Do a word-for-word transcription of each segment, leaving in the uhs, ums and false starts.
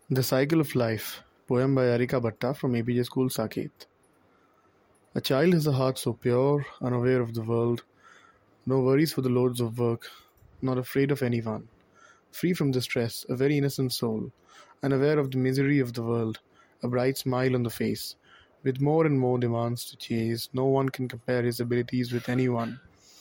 The Cycle of Life, poem by Arika Bhatta from A P J School, Saket. A child has a heart so pure, unaware of the world, no worries for the loads of work, not afraid of anyone, free from distress, a very innocent soul, unaware of the misery of the world, a bright smile on the face, with more and more demands to chase, no one can compare his abilities with anyone.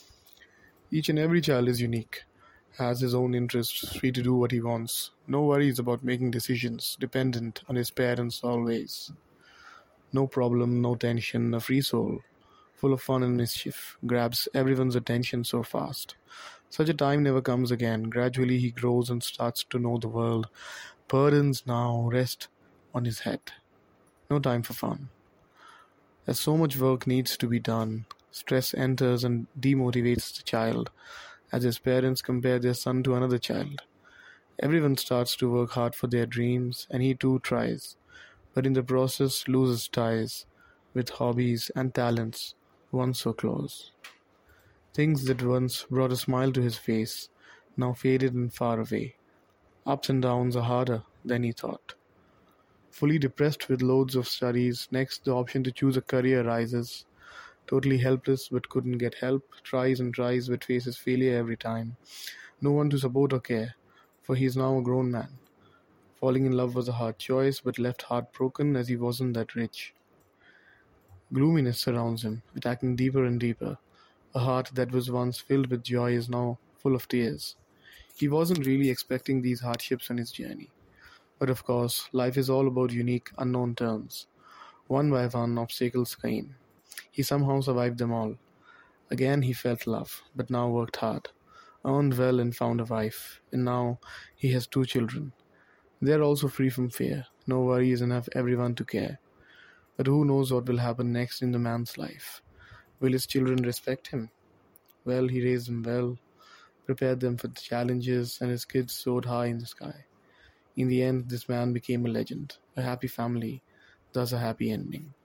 Each and every child is unique, has his own interests, free to do what he wants, no worries about making decisions, dependent on his parents always. No problem, no tension, a free soul, full of fun and mischief, grabs everyone's attention so fast. Such a time never comes again. Gradually he grows and starts to know the world. Burdens now rest on his head. No time for fun. As so much work needs to be done, stress enters and demotivates the child, as his parents compare their son to another child. Everyone starts to work hard for their dreams, and he too tries, but in the process loses ties with hobbies and talents once so close. Things that once brought a smile to his face now faded and far away. Ups and downs are harder than he thought. Fully depressed with loads of studies, next the option to choose a career rises. Totally helpless but couldn't get help, tries and tries but faces failure every time. No one to support or care, for he is now a grown man. Falling in love was a hard choice, but left heartbroken as he wasn't that rich. Gloominess surrounds him, attacking deeper and deeper. A heart that was once filled with joy is now full of tears. He wasn't really expecting these hardships on his journey. But of course, life is all about unique, unknown turns. One by one, obstacles came. He somehow survived them all. Again he felt love, but now worked hard, earned well and found a wife, and now he has two children. They are also free from fear, no worries and have everyone to care. But who knows what will happen next in the man's life? Will his children respect him? Well, he raised them well, prepared them for the challenges, and his kids soared high in the sky. In the end, this man became a legend, a happy family, thus a happy ending.